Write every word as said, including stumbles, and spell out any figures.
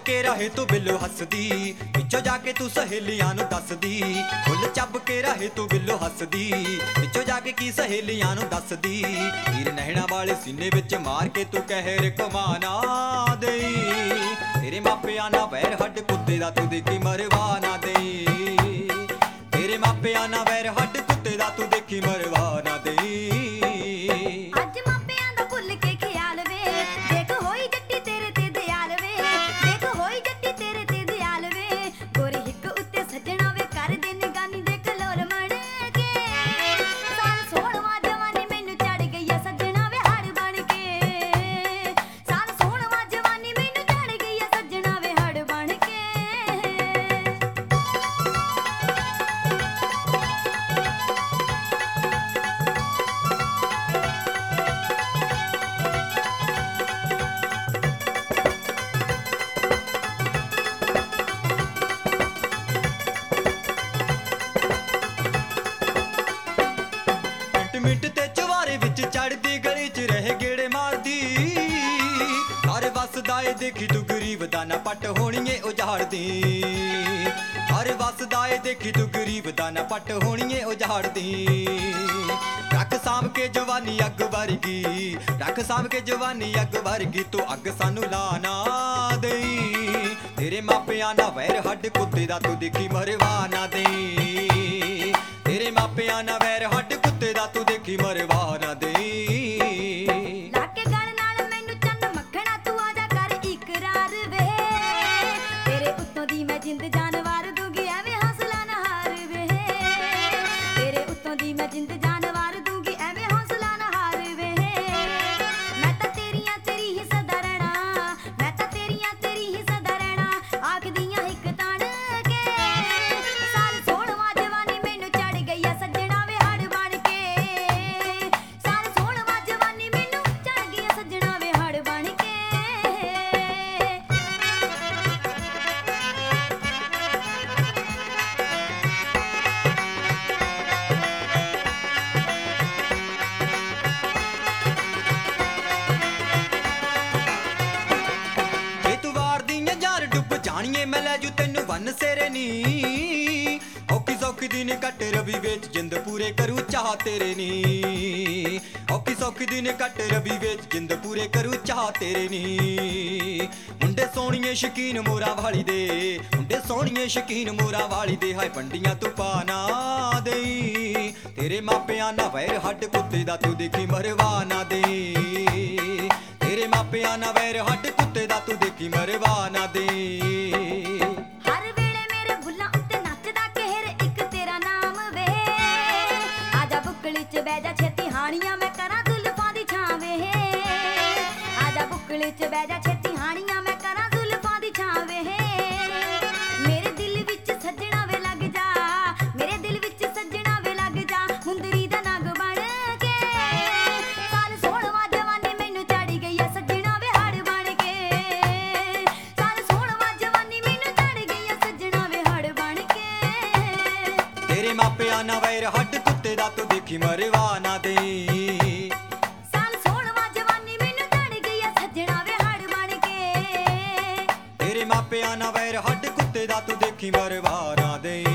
के रहे तू बिल्लो हसदी, पिछो जाके तू सहेलियां नू दसदी। फुल चब के रहे तू बिल्लो हसदी, पिछो जाके की सहेलियां नू दसदी। तीर नैना वाले सीने विच मार के तू कहर कमाना देई। तेरे मापिया ना वैर हड्ड कुत्ते दा तू देखी मरवा ना देई। तेरे मापिया ना वैर हड्ड कुत्ते दा तू देखी मरवा ना देई। मिंट ते चवारे विच चढ़दी गली च रह गेड़े मारदी। हर वसदा ए देखी तू गरीब दा ना पट होणीए उजाड़दी। हर वसदा ए देखी तू गरीब दा ना पट होणीए उजाड़दी। रख साम के जवानी अग वर्गी, रख साम के जवानी अग वर्गी, तू अग सानू ला ना देई। तेरे मापिया ना वैर हड्ड कुत्ते दा तू देखी मरवा ना देई। तेरे मापिया ना वैर हड्ड कुत्ते दा तू देखी मरवा ना देई। लाके गल नाल मैनू चंद मक्खना तू आजा कर इकरार वे। तेरे उत्तों दी मैं जिंद जान वार दूंगी एवें हौसला ना हार वे। तेरे उत्तों दी मैं जिंद जान वार दूंगी एवें हौसला ना हार वे। मैं तां तेरियां तेरी ही सदा रहना, मैं तां तेरियां तेरी ही सदा रहना। आखदियां हिक ताण के साल सोहणवा जवानी मैनू चढ़ गई आ सज्जणा वे हड़ बन के। साल सोहणवा जवानी मैनू चढ़ गई आ सज्जणा वे हड़ बन के। जे तू वार दियां यार डुब जानिए मैं लै जू तैनू वन सेरे नी। औखी सौखी दिन कट रवि विच जिंद पूरे करू चाह तेरे नी। औखी सौखी दिन कट रवि विच जिंद पूरे करू चाह तेरे नी। मुंडे सोहणीए शकीन मोरा वाली दे, मुंडे सोहणीए शकीन मोरा वाली दे। हाय पंडियां तू पा ना देई। तेरे मापिया ना वैर हड्ड कुत्ते दा तू देखी मरवा ना देई। तेरे मापिया ना वैर हड्ड कुत्ते दा तू देखी मरवा ना देई। हर वेले मेरे बुल्लां उत्ते नचदा कहर इक तेरा नाम वे। आजा बुकली च बैठ जा छेती हानियां मैं करां जुल्फां दी छां वे। आजा बुकली च बैठ जा छेती हानियां मैं करां जुल्फां दी छां वे। मेरे दिल विच सज्जणा वे लग जा, मेरे दिल विच सज्जणा वे लग जा। मुंदरी दा नग बन के साल सोहणवा जवानी मैनू चढ़ गई आ सज्जणा वे हड़ बन के। साल सोहणवा जवानी मैनू चढ़ गई आ सज्जणा वे हड़ बन के। तेरे मापिया ना वैर हड्ड कुत्ते दा तू देखी मरवा ना देई। साल सोहणवा जवानी मैनू चढ़ गई आ सज्जणा वे हड़ बन के। तेरे मापिया ना वैर हड्ड कुत्ते दा तू देखी मरवा ना देई।